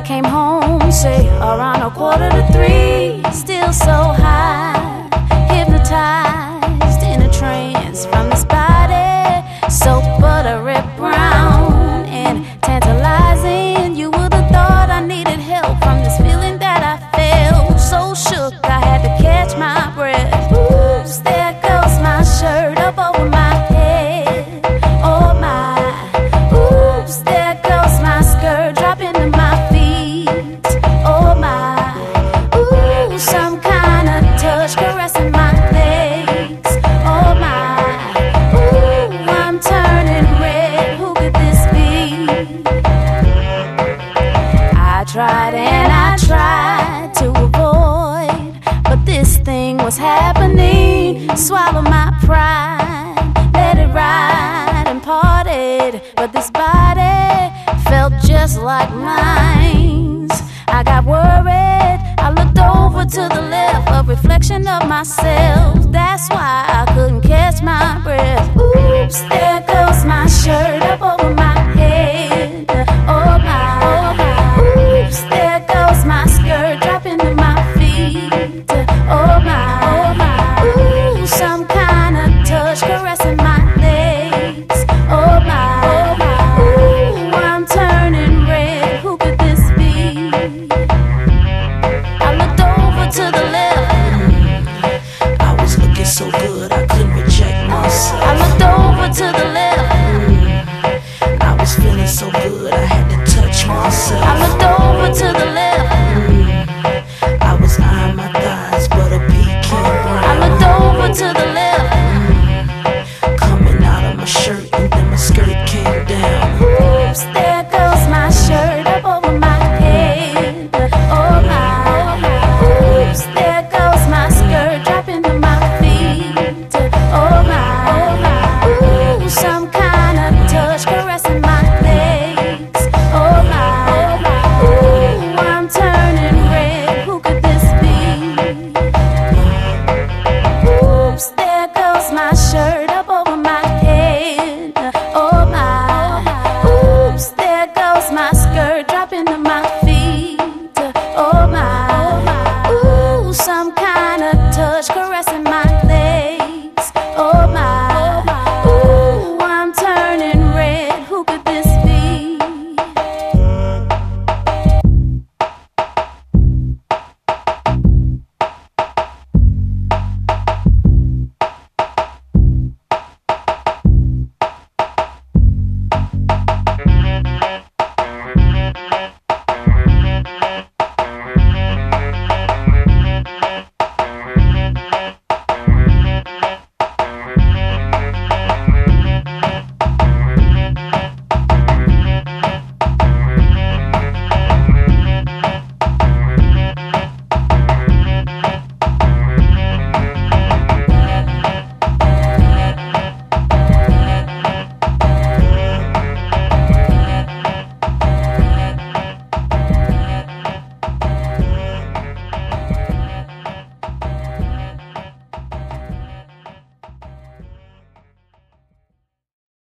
came home, say around 2:45, still so high, hypnotized in a trance from this body, so buttery brown and tantalizing. You would have thought I needed help from this feeling that I felt. So shook, I had to catch my breath. Oops, there goes my shirt up over my head. Oh my, oops, there goes my skirt dropping to my feet. Oh my, ooh, some kind of touch caressing my legs. Oh my, ooh, I'm turning red. Who could this be? I tried and I tried to avoid, but this thing was happening. Swallow my pride, let it ride and parted, but this body felt just like mine. I got worried, I looked over to the left, a reflection of myself. That's why I couldn't catch my breath. Oops, there goes my shirt up over my head. Oh my, oops, there goes my skirt dropping to my feet. Oh my, ooh, some kind of touch caressing my legs. Oh my, ooh, I'm turning red. Who could this be? I looked over to the left. I was looking so good I couldn't reject myself. I looked over to the left. I was feeling so good I had to touch myself. I looked over to the left. I was eyeing my thighs, but a pecan brown. I looked over to the left. Coming out of my shirt and then my skirt came down. Oops, there goes my shirt up over my head. Oh my, oops, there goes my skirt dropping to my feet. Oh my, ooh, some kind of touch caressing my legs. Oh my, ooh, I'm turning red. Who could this be? Oops, there goes my shirt up over my head. Oh my, oops, there goes my skirt dropping to my feet.